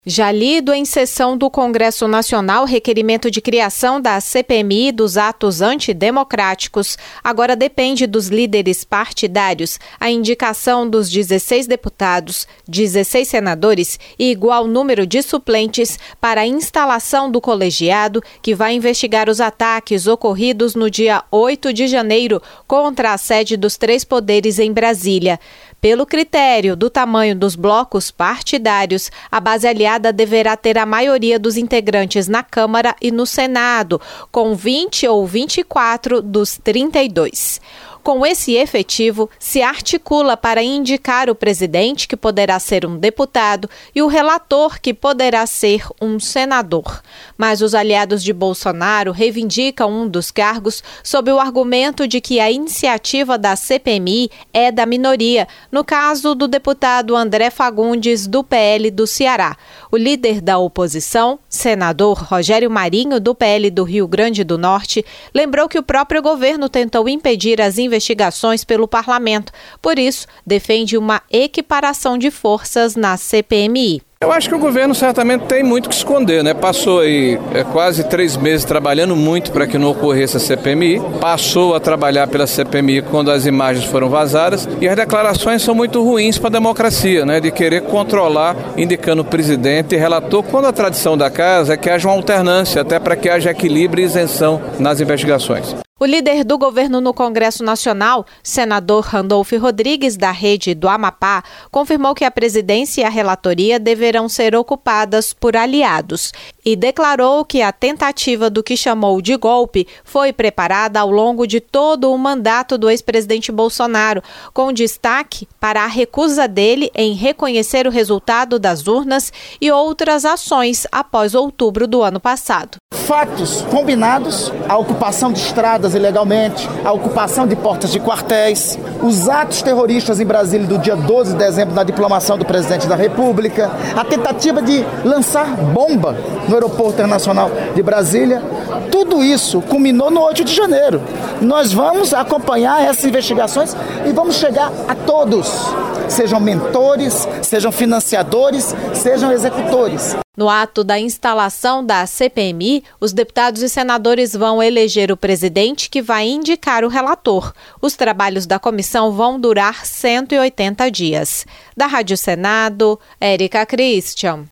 Já lido em sessão do Congresso Nacional requerimento de criação da CPMI dos atos antidemocráticos. Agora depende dos líderes partidários a indicação dos 16 deputados, 16 senadores e igual número de suplentes para a instalação do colegiado que vai investigar os ataques ocorridos no dia 8 de janeiro contra a sede dos três poderes em Brasília. Pelo critério do tamanho dos blocos partidários, a base aliada deverá ter a maioria dos integrantes na Câmara e no Senado, com 20 ou 24 dos 32. Com esse efetivo, se articula para indicar o presidente, que poderá ser um deputado, e o relator, que poderá ser um senador. Mas os aliados de Bolsonaro reivindicam um dos cargos sob o argumento de que a iniciativa da CPMI é da minoria, no caso do deputado André Fagundes, do PL do Ceará. O líder da oposição, senador Rogério Marinho, do PL do Rio Grande do Norte, lembrou que o próprio governo tentou impedir as investigações pelo parlamento. Por isso, defende uma equiparação de forças na CPMI. Eu acho que o governo certamente tem muito que esconder, né? Passou aí quase 3 meses trabalhando muito para que não ocorresse a CPMI, passou a trabalhar pela CPMI quando as imagens foram vazadas e as declarações são muito ruins para a democracia, né? De querer controlar, indicando o presidente e relator, quando a tradição da casa é que haja uma alternância, até para que haja equilíbrio e isenção nas investigações. O líder do governo no Congresso Nacional, senador Randolfo Rodrigues, da Rede do Amapá, confirmou que a presidência e a relatoria deverão ser ocupadas por aliados e declarou que a tentativa do que chamou de golpe foi preparada ao longo de todo o mandato do ex-presidente Bolsonaro, com destaque para a recusa dele em reconhecer o resultado das urnas e outras ações após outubro do ano passado. Fatos combinados, a ocupação de estradas ilegalmente, a ocupação de portas de quartéis, os atos terroristas em Brasília do dia 12 de dezembro na diplomação do presidente da República, a tentativa de lançar bomba no aeroporto internacional de Brasília, tudo isso culminou no 8 de janeiro. Nós vamos acompanhar essas investigações e vamos chegar a todos, sejam mentores, sejam financiadores, sejam executores. No ato da instalação da CPMI, os deputados e senadores vão eleger o presidente, que vai indicar o relator. Os trabalhos da comissão vão durar 180 dias. Da Rádio Senado, Érica Christian.